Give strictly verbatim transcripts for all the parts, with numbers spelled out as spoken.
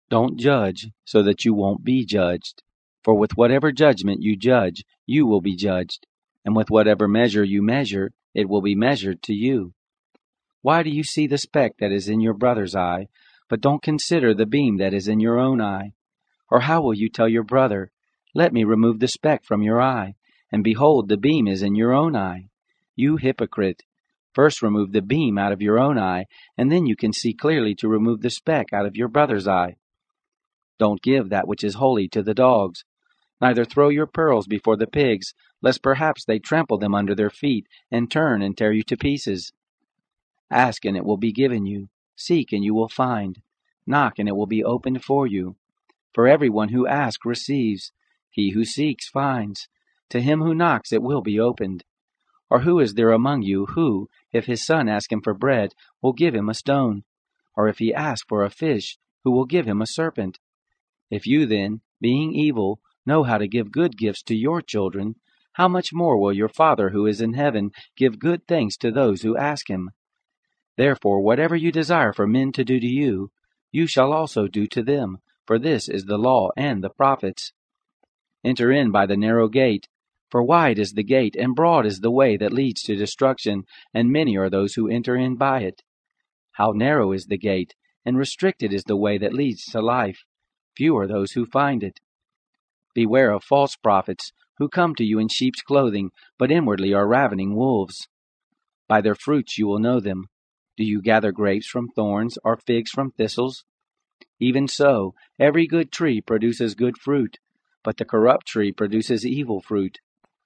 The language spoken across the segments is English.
Don't judge, so that you won't be judged. For with whatever judgment you judge, you will be judged, and with whatever measure you measure, it will be measured to you. Why do you see the speck that is in your brother's eye, but don't consider the beam that is in your own eye? Or how will you tell your brother, "Let me remove the speck from your eye," and behold, the beam is in your own eye? You hypocrite! First remove the beam out of your own eye, and then you can see clearly to remove the speck out of your brother's eye. Don't give that which is holy to the dogs, neither throw your pearls before the pigs, lest perhaps they trample them under their feet, and turn and tear you to pieces. Ask, and it will be given you. Seek, and you will find. Knock, and it will be opened for you. For everyone who asks receives. He who seeks finds. To him who knocks it will be opened. Or who is there among you who, if his son asks him for bread, will give him a stone? Or if he asks for a fish, who will give him a serpent? If you then, being evil, know how to give good gifts to your children, how much more will your Father who is in heaven give good things to those who ask him? Therefore, whatever you desire for men to do to you, you shall also do to them, for this is the law and the prophets. Enter in by the narrow gate, for wide is the gate, and broad is the way that leads to destruction, and many are those who enter in by it. How narrow is the gate, and restricted is the way that leads to life. Few are those who find it. Beware of false prophets, who come to you in sheep's clothing, but inwardly are ravening wolves. By their fruits you will know them. Do you gather grapes from thorns, or figs from thistles? Even so, every good tree produces good fruit, but the corrupt tree produces evil fruit.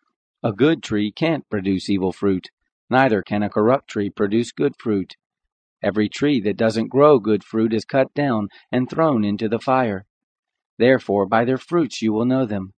A good tree can't produce evil fruit, neither can a corrupt tree produce good fruit. Every tree that doesn't grow good fruit is cut down and thrown into the fire. Therefore, by their fruits you will know them.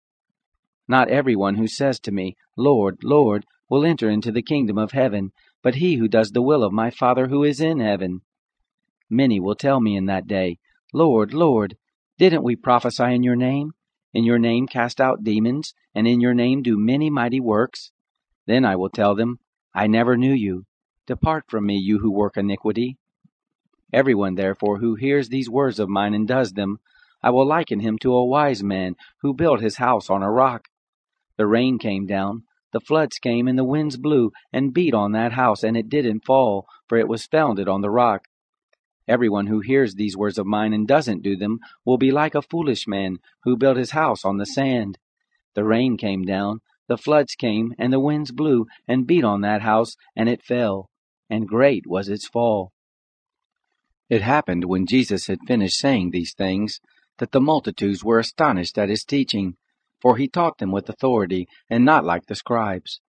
Not everyone who says to me, "Lord, Lord," will enter into the kingdom of heaven, but he who does the will of my Father who is in heaven. Many will tell me in that day, "Lord, Lord, didn't we prophesy in your name? In your name cast out demons, and in your name do many mighty works?" Then I will tell them, "I never knew you. Depart from me, you who work iniquity." Everyone, therefore, who hears these words of mine and does them, I will liken him to a wise man who built his house on a rock. The rain came down, the floods came, and the winds blew and beat on that house, and it didn't fall, for it was founded on the rock. Everyone who hears these words of mine and doesn't do them will be like a foolish man who built his house on the sand. The rain came down, the floods came, and the winds blew and beat on that house, and it fell, and great was its fall. It happened, when Jesus had finished saying these things, that the multitudes were astonished at his teaching, for he taught them with authority, and not like the scribes.